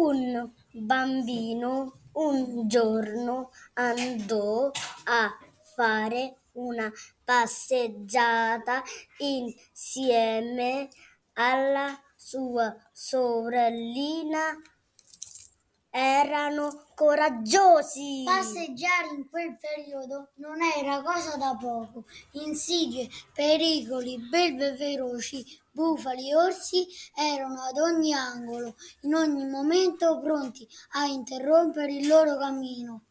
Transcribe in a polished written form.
Un bambino un giorno andò a fare una passeggiata insieme alla sua sorellina. Erano coraggiosi. Passeggiare in quel periodo non era cosa da poco. Insidie, pericoli, belve feroci, bufali e orsi erano ad ogni angolo, in ogni momento pronti a interrompere il loro cammino.